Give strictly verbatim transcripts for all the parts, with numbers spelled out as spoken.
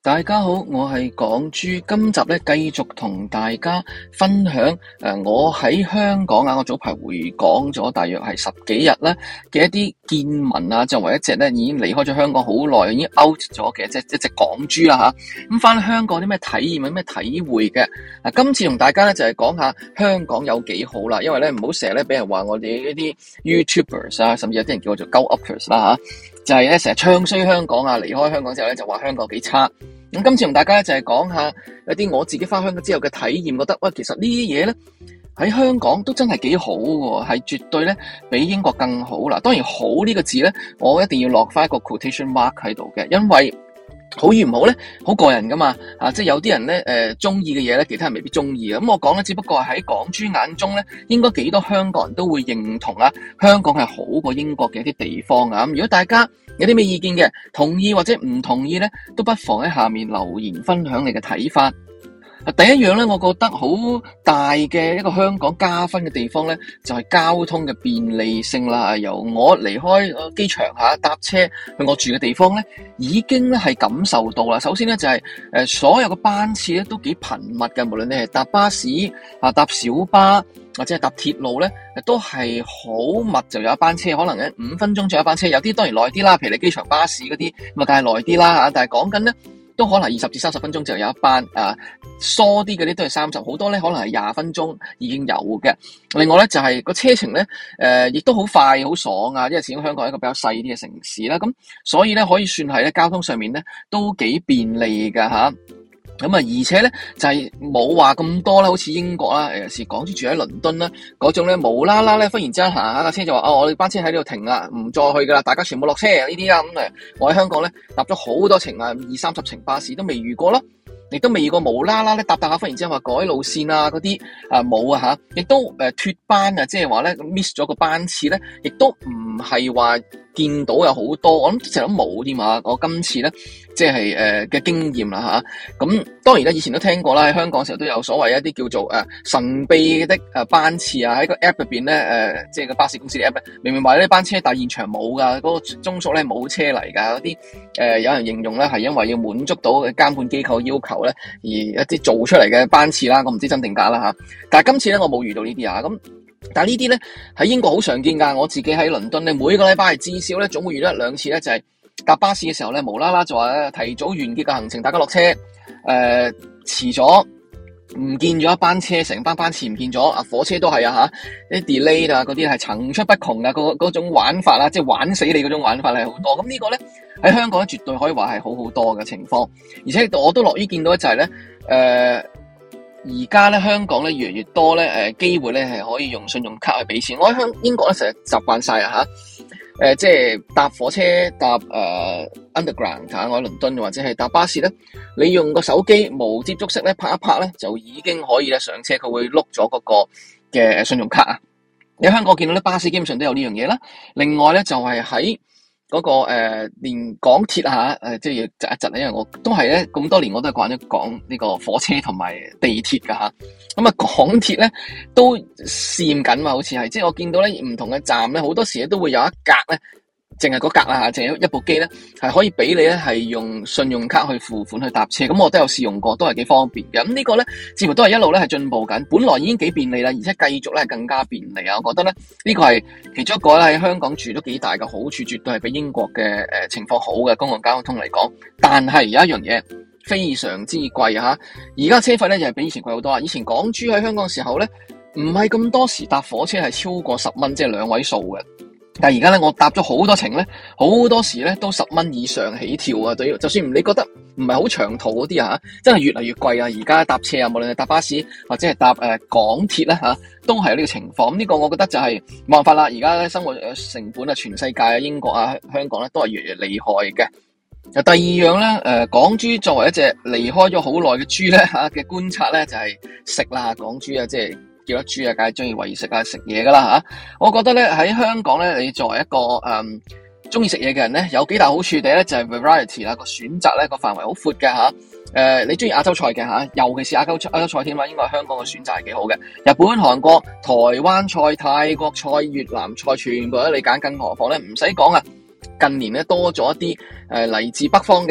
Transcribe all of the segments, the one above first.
大家好，我係港豬，今集咧繼續同大家分享誒、呃，我喺香港啊，我早排回港咗，大約係十幾日咧嘅一啲見聞啊，作為一隻咧已經離開咗香港好耐，已經 out 咗嘅一隻一隻港豬啦吓。咁翻香港啲咩體驗，有咩體會嘅？嗱、啊，今次同大家咧就係、是、講下香港有幾好啦，因為咧唔好成日咧俾人話我哋呢啲 YouTubers 啊，甚至有啲人叫我做鳩 uppers 啦吓，就係咧成日唱衰香港啊，離開香港之後咧就話香港幾差。咁今次同大家咧就係講下一啲我自己翻香港之後嘅體驗，覺得喂，其實呢啲嘢咧喺香港都真係幾好喎，係絕對咧比英國更好啦。當然好呢個字咧，我一定要落翻一個 quotation mark 喺度嘅，因為好與唔好咧，好個人噶嘛，啊，即係有啲人咧誒中意嘅嘢咧，其他人未必中意啊。咁我講咧，只不過係喺港豬眼中咧，應該幾多香港人都會認同啊，香港係好過英國嘅一啲地方啊。咁如果大家有啲咩意見嘅，同意或者唔同意咧，都不妨喺下面留言分享你嘅睇法。第一樣咧，我覺得好大嘅一個香港加分嘅地方咧，就係交通嘅便利性啦。由我離開機場下搭車去我住嘅地方咧，已經咧係感受到啦。首先咧就係誒所有嘅班次咧都幾頻密嘅，無論你係搭巴士啊、搭小巴或者係搭鐵路咧，都係好密，就有一班車，可能咧五分鐘就有一班車。有啲當然耐啲啦，譬如你機場巴士嗰啲，咁啊梗係耐啲啦嚇。但係講緊咧，都可能二十至三十分鐘就有一班，啊疏啲嗰啲都係三十，好多咧可能係廿分鐘已經有嘅。另外咧就係、是、個車程咧，誒、呃、亦都好快好爽啊，因為始終香港係一個比較細啲嘅城市啦，咁所以咧可以算係咧交通上面咧都幾便利㗎吓。咁啊，而且咧就係冇話咁多啦，好似英國啦，有時港豬住喺倫敦啦，嗰種咧無啦啦咧，忽然之間行下架車就話哦，我哋班車喺呢度停啦，唔再去噶啦，大家全部落車呢啲啊，咁誒，我喺香港咧搭咗好多程啊，二三十程巴士都未遇過啦，亦都未遇過無啦啦咧搭搭下忽然之間話改路線啊嗰啲啊冇啊吓，亦都誒脫班啊，即係話咧 miss 咗個班次咧，亦都唔係話見到有好多，我諗成日都冇添啊！我今次咧，即係誒嘅經驗啦吓。咁當然咧，以前都聽過啦，喺香港嘅時候都有所謂一啲叫做誒、呃、神秘的誒班次啊，喺個 app 入邊咧誒，即係個巴士公司嘅 app 咧，明明話呢班車但係現場冇噶，嗰、那個鐘數咧冇車嚟噶，嗰啲誒有人形容咧係因為要滿足到監管機構要求咧，而一啲做出嚟嘅班次啦，我唔知真定假啦吓。但係今次咧我冇遇到呢啲啊咁。但係呢啲咧喺英國好常見㗎，我自己喺倫敦咧，每個禮拜係至少咧總會遇到一兩次咧，就係、是、搭巴士嘅時候咧，無啦啦就話咧提早完結嘅行程，大家落車，誒、呃、遲咗，唔見咗一班車，成班班次唔見咗，啊火車都係啊嚇，啲 delay 啊嗰啲係層出不窮啊，嗰嗰種玩法啦，即係玩死你嗰種玩法係好多。咁呢個咧喺香港咧絕對可以話係好好多嘅情況，而且我都樂於見到就係咧誒。呃而家咧香港咧越嚟越多咧誒機會咧係可以用信用卡去俾錢。我喺香英國咧成日習慣晒啊嚇，誒即係搭火車搭誒、呃、underground 嚇，我喺倫敦或者係搭巴士咧，你用個手機無接觸式咧拍一拍咧就已經可以咧上車，佢會碌咗嗰個嘅信用卡啊。你喺香港見到咧巴士基本上都有呢樣嘢啦。另外咧就係喺嗰個誒、呃，連港鐵吓，誒、呃，即係要窒一窒，因為我都係咧咁多年，我都係慣咗講呢個火車同埋地鐵噶吓。咁啊，港鐵咧都試驗緊嘛，好似係，即係我見到咧唔同嘅站咧，好多時咧都會有一格咧，淨係嗰格啦吓，淨係一部機咧係可以俾你咧係用信用卡去付款去搭車。咁我都有試用過，都係幾方便嘅。咁呢個咧似乎都係一路咧係進步緊，本來已經幾便利啦，而且繼續咧係更加便利啊！我覺得咧呢個係其中一個咧喺香港住都幾大嘅好處，絕對係比英國嘅誒情況好嘅公共交通嚟講。但係有一樣嘢非常之貴啊！而家車費咧又係比以前貴好多啊！以前港豬喺香港嘅時候咧，唔係咁多時搭火車係超過十蚊，即係兩位數嘅。但係而家咧，我搭咗好多程咧，好多時咧都十蚊以上起跳啊！對，就算你覺得唔係好長途嗰啲啊，真係越嚟越貴啊！而家搭車啊，無論係搭巴士或者係搭誒、呃、港鐵咧嚇，都係有呢個情況。咁、這、呢個我覺得就係冇辦法啦。而家咧生活成本啊，全世界啊，英國啊、香港咧都係越嚟越厲害嘅。第二樣咧，誒、呃、港豬作為一隻離開咗好耐嘅豬咧嚇嘅觀察咧，就係、是、食啦，港豬啊，即係。叫得豬啊，梗係中意餵食啊，食嘢噶啦吓。我覺得咧喺香港咧，你作為一個誒中意食嘢嘅人咧，有幾大好處。第一咧就係 variety 啦，個選擇咧個範圍好闊嘅吓。誒、呃，你中意亞洲菜嘅吓，尤其是亞洲亞洲菜添啦，應該係香港嘅選擇係幾好嘅。日本、韓國、台灣菜、泰國菜、越南菜，全部都你揀，更何況咧唔使講啊。近年咧多咗一啲誒嚟自北方嘅。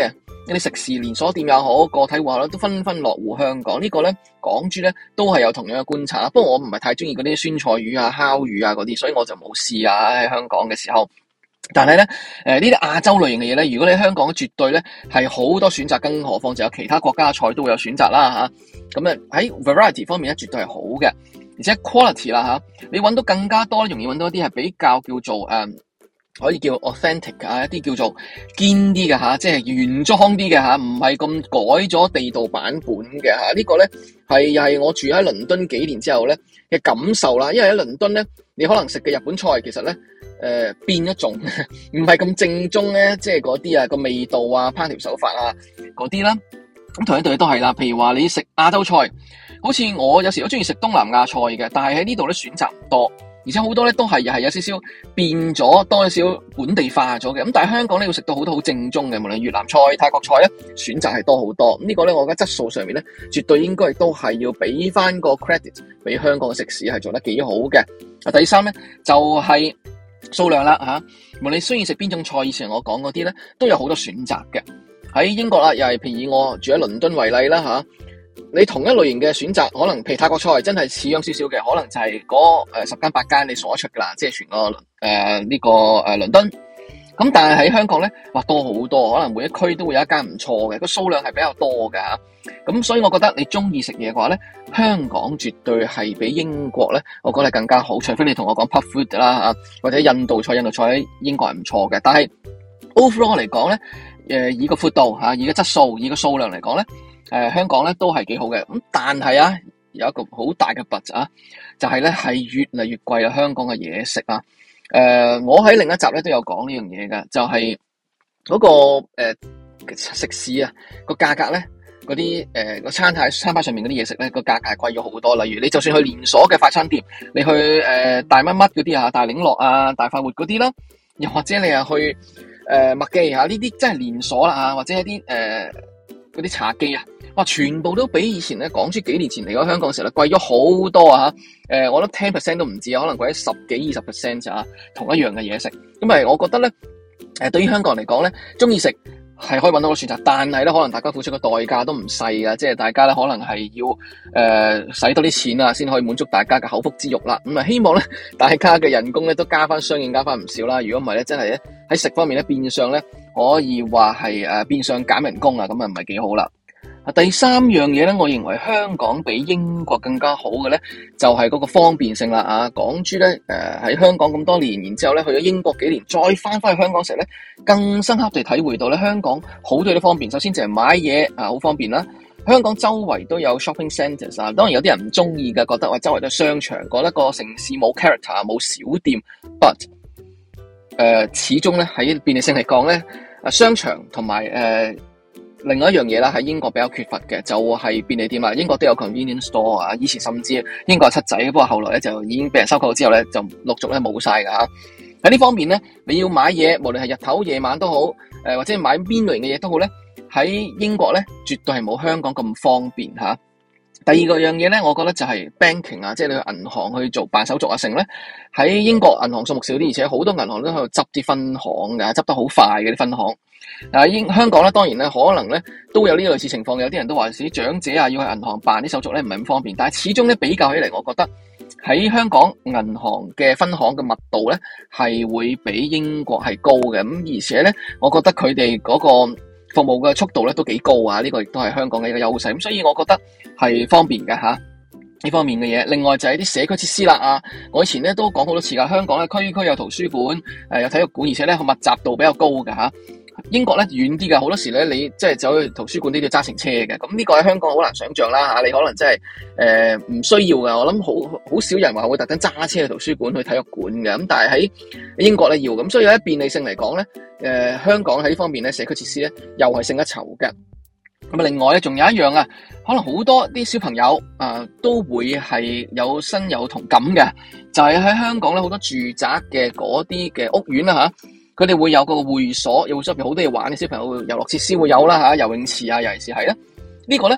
一啲食肆連鎖店也好，個體戶口都紛紛落戶香港。這個、呢個咧港豬咧都係有同樣嘅觀察。不過我唔係太中意嗰啲酸菜魚啊、烤魚啊嗰啲，所以我就冇試啊喺香港嘅時候。但係咧，誒呢啲亞洲類型嘅嘢咧，如果你喺香港絕對咧係好多選擇，更何況就有其他國家嘅菜都會有選擇啦嚇。咁啊喺 variety 方面咧，絕對係好嘅，而且 quality 啦嚇，你揾到更加多，容易揾到一啲係比較叫做誒、嗯、可以叫 authentic 啊，一啲叫做堅啲嘅嚇，即係原裝啲嘅嚇，唔係咁改咗地道版本嘅嚇。這個、呢個咧係又係我住喺倫敦幾年之後咧嘅感受啦。因為喺倫敦咧，你可能食嘅日本菜其實咧。誒、呃、變咗種，唔係咁正宗咧，即係嗰啲啊個味道啊、烹調手法啊嗰啲啦。咁同一對都係啦，譬如話你食亞洲菜，好似我有時都中意食東南亞菜嘅，但係喺呢度咧選擇唔多，而且好多咧都係又係有少少變咗，多少少本地化咗嘅。咁但係香港咧要食到好多好正宗嘅，無論越南菜、泰國菜咧選擇係多好多。咁、這個、呢個咧我覺得質素上面咧絕對應該都係要俾翻個 credit 俾香港嘅食肆係做得幾好嘅。啊，第三咧就係、是。數量啦嚇，無論你需要食邊種菜，以前我講嗰啲咧都有好多選擇嘅。喺英國啦，又係譬如以我住喺倫敦為例啦嚇，你同一類型嘅選擇，可能譬如泰國菜真係似樣少少嘅，可能就係嗰誒十間八間你數得出噶啦，即係全個誒呢、呃這個誒、呃、倫敦。咁但係喺香港咧，哇多好多，可能每一區都會有一間唔錯嘅，個數量係比較多㗎。咁所以我覺得你中意食嘢嘅話咧，香港絕對係比英國咧，我覺得係更加好。除非你同我講 pub food 啦嚇，或者印度菜，印度菜喺英國係唔錯嘅。但係 overall 嚟講咧，誒以個闊度嚇，以個質素，以個數量嚟講咧，誒香港咧都係幾好嘅。咁但係啊，有一個好大嘅 but 啊，就係咧係越嚟越貴啦，香港嘅嘢食啊。誒、呃，我喺另一集咧都有講呢樣嘢㗎，就係、是、嗰、那個誒、呃、食肆啊個價格咧，嗰啲誒個餐台餐牌上面嗰啲嘢食咧個價格係貴咗好多。例如你就算去連鎖嘅快餐店，你去誒、呃、大乜乜嗰啲啊，大檸樂啊，大快活嗰啲啦，又或者你係去誒麥記嚇呢啲，真係連鎖啦嚇，或者一啲誒嗰啲茶記啊。哇！全部都比以前咧港豬幾年前嚟咗香港嘅時候咧貴咗好多啊！嚇，誒，我覺得 ten percent 都唔止啊，可能貴咗十幾二十 percent 咋，同一樣嘅嘢食。咁咪我覺得咧，誒，對於香港人嚟講咧，中意食係可以揾到個選擇，但係咧可能大家付出嘅代價都唔細啊！即係大家咧可能係要誒使、呃、多啲錢啊，先可以滿足大家嘅口腹之欲啦。咁啊，希望咧大家嘅人工咧都加翻相應加翻唔少啦。如果唔係咧，真係咧喺食方面咧變相咧可以話係誒變相減人工啊，咁啊唔係幾好啦。第三樣嘢咧，我認為香港比英國更加好嘅咧，就係嗰個方便性啦啊！港豬咧，誒喺香港咁多年，然之後咧去咗英國幾年，再翻返去香港食咧，更深刻地體會到咧香港好多啲方便。首先就係買嘢啊，好方便啦。香港周圍都有 shopping centres 啊，當然有啲人唔中意嘅，覺得話周圍都係商場，覺得個城市冇 character 冇小店。But 誒、呃，始終咧喺便利性嚟講咧，啊商場同埋誒。呃另外一樣嘢啦，喺英國比較缺乏嘅就係、是、便利店啦。英國都有 convenience store 啊，以前甚至英國有七仔，不過後來咧就已經俾人收購之後咧，就陸續咧冇晒噶嚇。喺呢方面咧，你要買嘢，無論係日頭夜晚都好，誒、呃、或者買邊類型嘅嘢都好咧，喺英國咧絕對係冇香港咁方便嚇。第二個樣嘢咧，我覺得就係 banking 啊，即係你去銀行去做辦手續啊，成咧喺英國銀行數目少啲，而且好多銀行都喺度執啲分行㗎，執得好快嘅啲分行。嗱，英香港咧，當然咧，可能咧都有呢類似情況，有啲人都話啲長者啊，要去銀行辦啲手續咧，唔係咁方便。但係始終咧比較起嚟，我覺得喺香港銀行嘅分行嘅密度咧係會比英國係高嘅。咁而且咧，我覺得佢哋嗰個服務嘅速度咧都幾高啊！呢個亦都係香港嘅一個優勢。咁所以我覺得係方便嘅吓呢方面嘅嘢。另外就係啲社區設施啦啊！我以前咧都講好多次噶，香港咧區區有圖書館，誒有體育館，而且咧密集度比較高嘅吓。英國咧遠啲㗎，好多時咧你即係走去圖書館都要揸成車嘅，咁呢個喺香港好難想像啦嚇，你可能真係誒唔需要㗎，我諗好好少人話會特登揸車去圖書館去體育館嘅，咁但係喺英國咧要，咁所以喺便利性嚟講咧，誒、呃、香港喺呢方面咧社區設施咧又係勝一籌嘅。咁啊，另外咧仲有一樣啊，可能好多啲小朋友啊、呃、都會係有身有同感嘅，就係、是、喺香港咧好多住宅嘅嗰啲嘅屋苑啦嚇。佢哋會有個會所，有會所入邊好多嘢玩，啲小朋友遊樂設施會有啦嚇，游泳池啊，尤其是係咧呢個咧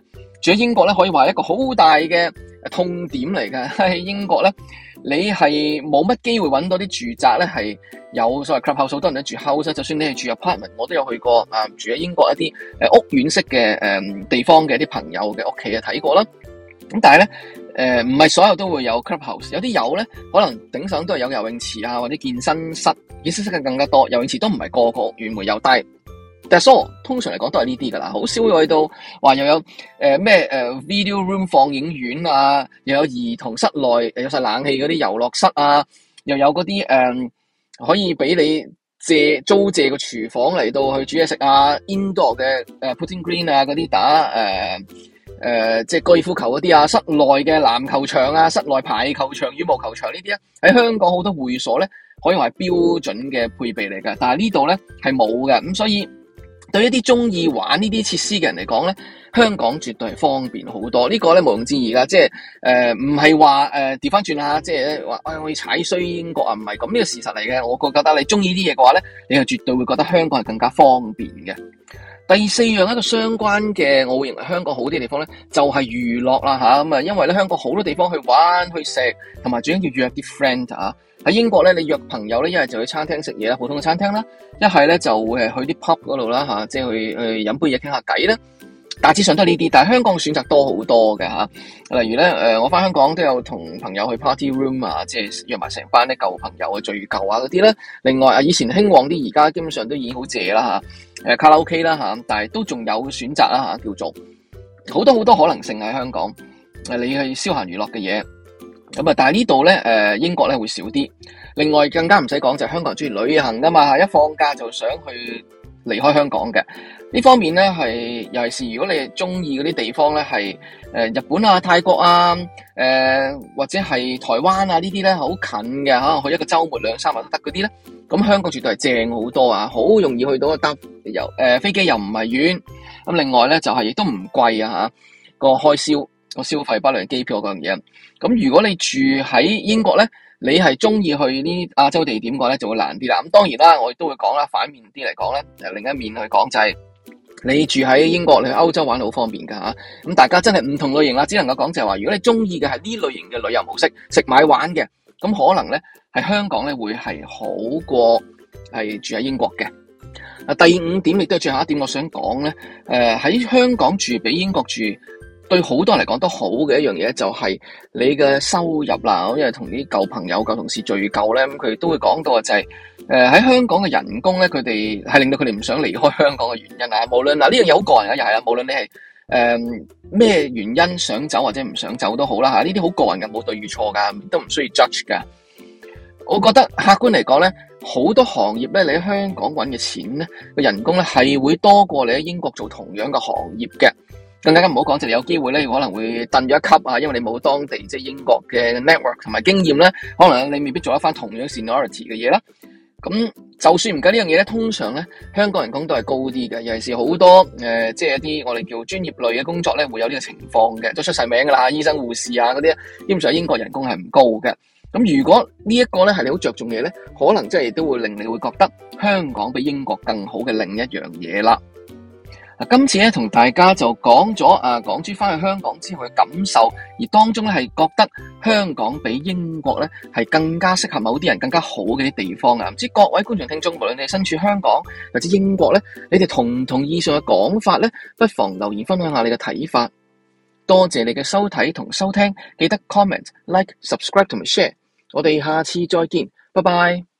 住喺英國咧，可以話係一個好大嘅痛點嚟嘅。喺英國咧，你係冇乜機會揾到啲住宅咧係有所謂 clubhouse，好多人都住 house，就算你係住 apartment，我都有去過啊，住喺英國一啲誒屋苑式嘅誒地方嘅一啲朋友嘅屋企啊睇過啦。咁但係咧，誒唔係所有都會有 clubhouse，有啲有咧，可能頂上都係有游泳池啊，或者健身室，健身室嘅更加多，游泳池都唔係個個屋苑會有，但係但係 so 通常嚟講都係呢啲噶啦，好少會去到話又有誒咩誒 video room 放映院啊，又有兒童室內有晒冷氣嗰啲遊樂室啊，又有嗰啲誒可以俾你借租借個廚房嚟到去煮嘢食啊 ，indoor 嘅誒 putting green 啊嗰啲打誒。呃誒、呃，即係高爾夫球嗰啲啊，室內嘅籃球場啊，室內排球場、羽毛球場呢啲啊，喺香港好多會所咧，可以話係標準嘅配備嚟嘅。但係呢度咧係冇嘅，咁所以對於一啲中意玩呢啲設施嘅人嚟講咧，香港絕對係方便好多。這個、呢個咧毋庸置疑噶，即係誒唔係話誒調翻轉啦，即係話誒我要踩衰英國啊，唔係咁呢個事實嚟嘅。我覺得你中意啲嘢嘅話咧，你係絕對會覺得香港係更加方便嘅。第四樣一個相關嘅，我會認為香港好啲嘅地方咧，就係娛樂啦吓咁啊，因為咧香港好多地方去玩去食，同埋最緊要約啲 friend 啊。喺英國咧，你約朋友咧，一係就去餐廳食嘢啦，普通嘅餐廳啦；一係咧就會係去啲 pub 嗰度啦吓，即係去去飲杯嘢傾下偈啦。大致上都係呢啲，但係香港選擇多好多嘅吓。例如咧，誒，我翻香港都有同朋友去 party room 啊，即係約埋成班咧舊朋友去聚舊啊嗰啲咧。另外啊，以前興旺啲，而家基本上都已經好謝啦吓。誒，卡拉 OK 啦吓，但係都仲有選擇啦吓，叫做好多好多可能性喺香港。誒，你去消閒娛樂嘅嘢，咁啊，但係呢度咧，誒，英國咧會少啲。另外更加唔使講就係香港人中意旅行噶嘛，一放假就想去離開香港嘅。呢方面咧係尤其是如果你係中意嗰啲地方咧係誒日本啊、泰國啊、誒、呃、或者係台灣啊呢啲咧好近嘅，可能去一個週末兩三日都得嗰啲咧，咁香港絕對係正好多啊，好容易去到搭遊誒飛機又唔係遠，咁另外咧就係、是、亦都唔貴啊嚇，個開銷個消費不論機票嗰樣嘢。咁如果你住喺英國咧，你係中意去呢亞洲地點嘅話咧，就會難啲啦。咁當然啦，我亦都會講啦，反面啲嚟講咧，誒另一面去講就係、是。你住喺英國，你去歐洲玩好方便噶吓，咁大家真係唔同類型啦，只能夠講就係話，如果你中意嘅係呢類型嘅旅遊模式，食買玩嘅，咁可能咧喺香港咧會係好過係住喺英國嘅。啊，第五點亦都係最後一點，我想講咧，誒、呃、喺香港住比英國住，對好多人嚟講都好嘅一樣嘢就係你嘅收入啦。因為同啲舊朋友、舊同事聚舊咧，咁佢都會講到嘅就係、是。誒、呃，喺香港嘅人工咧，佢哋係令到佢哋唔想離開香港嘅原因啊。無論嗱呢樣嘢好個人嘅，又係啦。無論你係誒咩原因想走或者唔想走都好啦吓，呢啲好個人嘅，冇對與錯噶，都唔需要 judge 噶。我覺得客觀嚟講咧，好多行業咧，你喺香港搵嘅錢咧，個人工咧係會多過你喺英國做同樣嘅行業嘅。更加唔好講，就係有機會咧，可能會褪咗一級啊，因為你冇當地即係英國嘅 network 同埋經驗咧，可能你未必做得翻同樣 seniority 嘅嘢啦。咁就算唔計呢樣嘢咧，通常咧香港人工都係高啲嘅，尤其是好多誒、呃，即係一啲我哋叫專業類嘅工作咧，會有呢個情況嘅，都出晒名噶啦，醫生、護士啊嗰啲，基本上英國人工係唔高嘅。咁如果呢一個咧係你好着重嘅嘢咧，可能即係都會令你會覺得香港比英國更好嘅另一樣嘢啦。今次咧同大家就講咗啊，港豬翻去香港之後嘅感受，而當中咧係覺得香港比英國咧係更加適合某啲人更加好嘅啲地方啊！唔知各位觀眾聽眾，無論你係身處香港或者英國咧，你哋同唔同意上嘅講法咧？不妨留言分享下你嘅睇法。多謝你嘅收睇同收聽，記得 comment、like、subscribe 同埋 share。我哋下次再見，拜拜。